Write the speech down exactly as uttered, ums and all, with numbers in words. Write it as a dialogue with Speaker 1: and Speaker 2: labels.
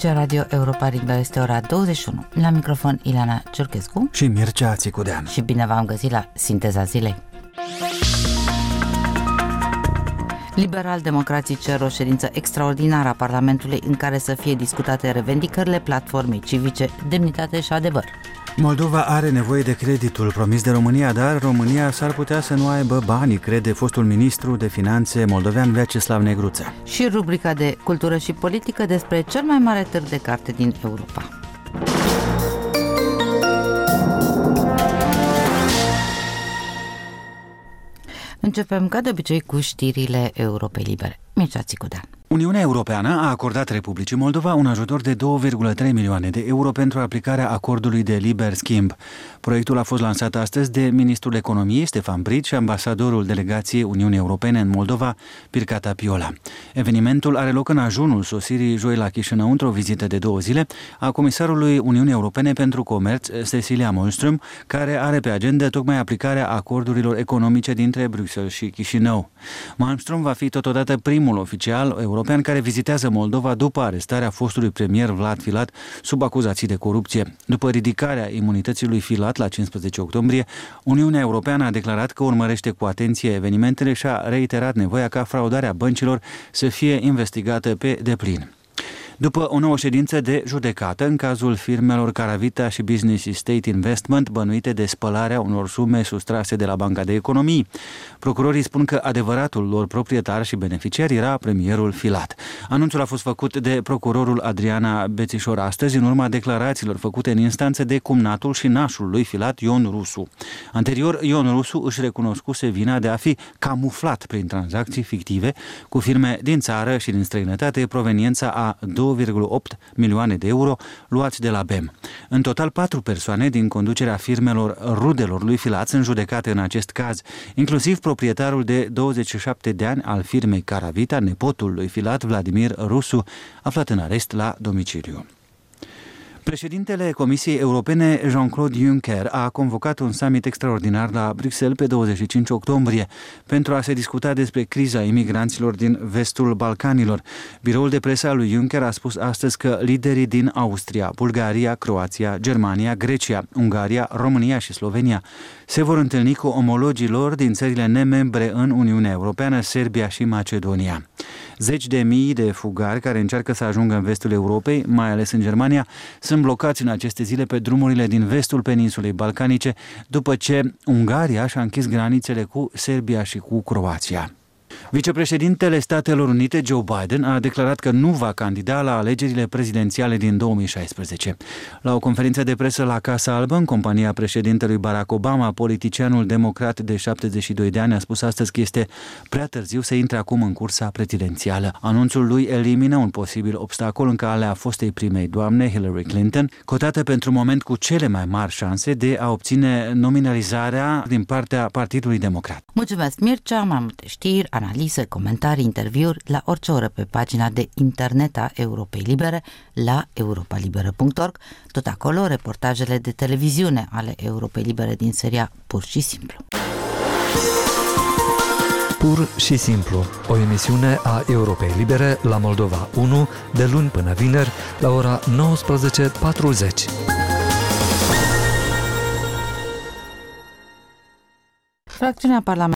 Speaker 1: Aici Radio Europa Liberă, este ora douăzeci și unu. La microfon Ileana Ciurchescu
Speaker 2: și Mircea Țicudean.
Speaker 1: Și bine v-am găsit la Sinteza Zilei. Liberal-democrații cer o ședință extraordinară a Parlamentului în care să fie discutate revendicările platformei civice Demnitate și Adevăr.
Speaker 2: Moldova are nevoie de creditul promis de România, dar România s-ar putea să nu aibă banii, crede fostul ministru de finanțe moldovean Vyacheslav Negruța.
Speaker 1: Și rubrica de cultură și politică despre cel mai mare târg de carte din Europa. Începem ca de obicei cu știrile Europei Libere. Mircea Țicudean.
Speaker 2: Uniunea Europeană a acordat Republicii Moldova un ajutor de două virgulă trei milioane de euro pentru aplicarea acordului de liber schimb. Proiectul a fost lansat astăzi de ministrul economiei Stefan Brit și ambasadorul delegației Uniunii Europene în Moldova, Pircata Piola. Evenimentul are loc în ajunul sosirii joi la Chișinău într-o vizită de două zile a comisarului Uniunii Europene pentru Comerț, Cecilia Malmström, care are pe agenda tocmai aplicarea acordurilor economice dintre Bruxelles și Chișinău. Malmström va fi totodată primul oficial european care vizitează Moldova după arestarea fostului premier Vlad Filat sub acuzații de corupție. După ridicarea imunității lui Filat la cincisprezece octombrie, Uniunea Europeană a declarat că urmărește cu atenție evenimentele și a reiterat nevoia ca fraudarea băncilor să fie investigată pe deplin. După o nouă ședință de judecată în cazul firmelor Caravita și Business Estate Investment bănuite de spălarea unor sume sustrase de la Banca de Economii, procurorii spun că adevăratul lor proprietar și beneficiar era premierul Filat. Anunțul a fost făcut de procurorul Adriana Bețișor astăzi în urma declarațiilor făcute în instanță de cumnatul și nașul lui Filat, Ion Rusu. Anterior, Ion Rusu își recunoscuse vina de a fi camuflat prin tranzacții fictive cu firme din țară și din străinătate proveniența a două virgulă opt milioane de euro luați de la B E M. În total, patru persoane din conducerea firmelor rudelor lui Filat sunt judecate în acest caz, inclusiv proprietarul de douăzeci și șapte de ani al firmei Caravita, nepotul lui Filat, Vladimir Rusu, aflat în arest la domiciliu. Președintele Comisiei Europene, Jean-Claude Juncker, a convocat un summit extraordinar la Bruxelles pe douăzeci și cinci octombrie pentru a se discuta despre criza imigranților din vestul Balcanilor. Biroul de presă al lui Juncker a spus astăzi că liderii din Austria, Bulgaria, Croația, Germania, Grecia, Ungaria, România și Slovenia se vor întâlni cu omologii lor din țările nemembre în Uniunea Europeană, Serbia și Macedonia. Zeci de mii de fugari care încearcă să ajungă în vestul Europei, mai ales în Germania, sunt blocați în aceste zile pe drumurile din vestul peninsulei balcanice, după ce Ungaria și-a închis granițele cu Serbia și cu Croația. Vicepreședintele Statelor Unite, Joe Biden, a declarat că nu va candida la alegerile prezidențiale din două mii șaisprezece. La o conferință de presă la Casa Albă, în compania președintelui Barack Obama, politicianul democrat de șaptezeci și doi de ani a spus astăzi că este prea târziu să intre acum în cursa prezidențială. Anunțul lui elimină un posibil obstacol în calea fostei primei doamne, Hillary Clinton, cotată pentru moment cu cele mai mari șanse de a obține nominalizarea din partea Partidului Democrat.
Speaker 1: Mulțumesc, Mircea, mai multe știri, analize, comentarii, interviuri la orice oră pe pagina de internet a Europei Libere la europa liberă punct org. Tot acolo reportajele de televiziune ale Europei Libere din seria Pur și Simplu.
Speaker 3: Pur și Simplu, o emisiune a Europei Libere la Moldova unu de luni până vineri la ora nouăsprezece patruzeci.
Speaker 1: Fracțiunea parlamentară